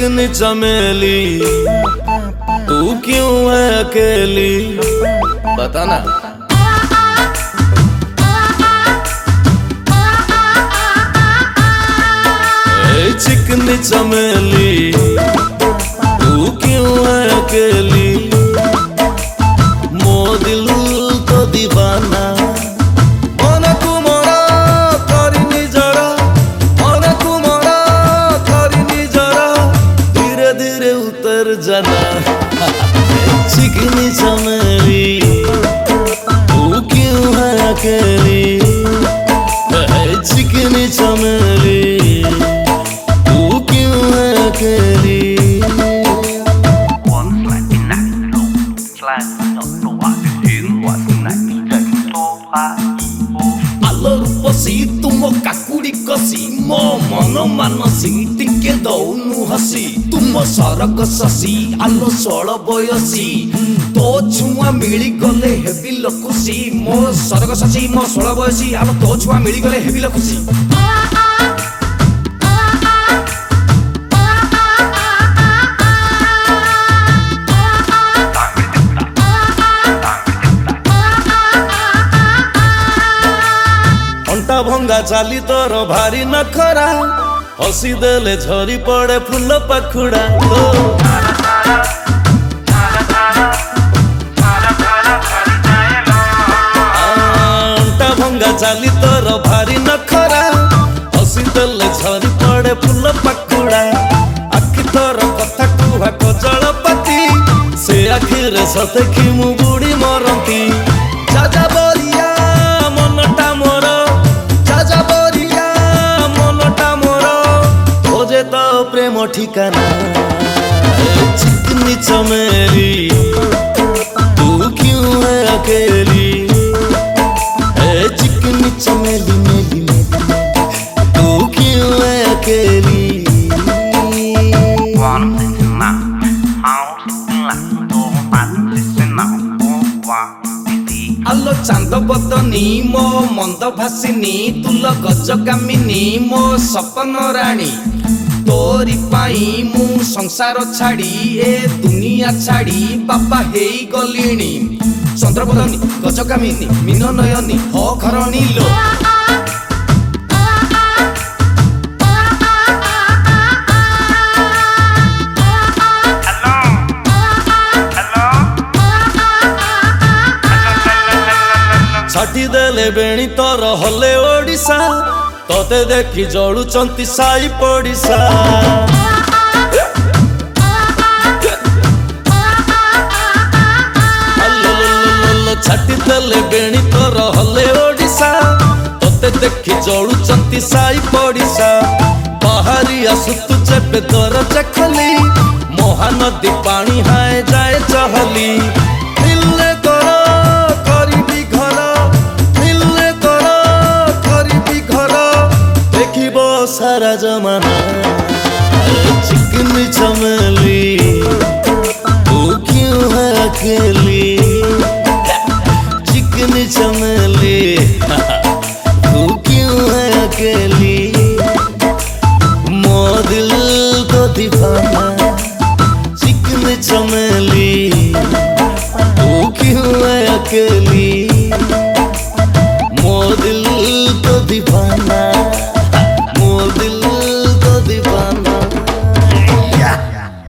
चिकनी चमेली तू क्यों है अकेली बता ना। चिकनी चमेली तू क्यों है अकेली मो दिल तो दीवाना मन कुमारा करिनी जरा मन कुमारा करिनी जरा धीरे धीरे उतर जाना। चिकनी चमेली तू क्यों है अकेली चिकनी चमेली तुम काकुड़ी कसी मो मन मानसी टिके दौनु हसी तुम सरक शशि आलो षोल बयसी तो छुआ मिली गले हेबिल खुशी मो सरक शशि मो 16 बयसी आलो तो छुआ मिली गले हेबिल खुशी। भंगा चाली तोर भारी नखरा हसी देले झरी पड़े फूल पखुड़ा अंटा भंगा चाली तोर भारी नखरा हसी देले झरी पड़े फूल पखुड़ा आखि तोर कथा कुहा कजल पति से आखिरे सते कि मु बुड़ी मरती जाजा बरिया मनटा मोर तो प्रेम ठिकाना। चिकनी चमेली तू क्यों है अकेली चिकनी चमेली मेली तू क्यों है अकेली। आलो चांद बदनी मो मंद भासिनी तुल गजकामिनी मो सपन राणी तोरी पाई मु संसार छाड़ी ए दुनिया छाड़ी बाबा हेई गलिणी चंद्रबदनी गजकामिनी मीन नयनी अखरणी लो। छाटी देले बेणी तोर हले ओडिशा तोते देखी जड़ुचंती साई पड़िशा छाटी देले बेणी तोर हले ओडिशा तोते देखी जड़ुचंती साई पड़िशा बाहरी आसुतु जेबे तोर चखली महानदी पानी हाय जाए चहली दिल कर करीबी घर सारा जमाना। चिकनी चमेली तू क्यों है अकेली चिकनी चमेली तू क्यों है अकेली मो दिल तो दीवाना। चिकनी चमेली तू क्यों है अकेली।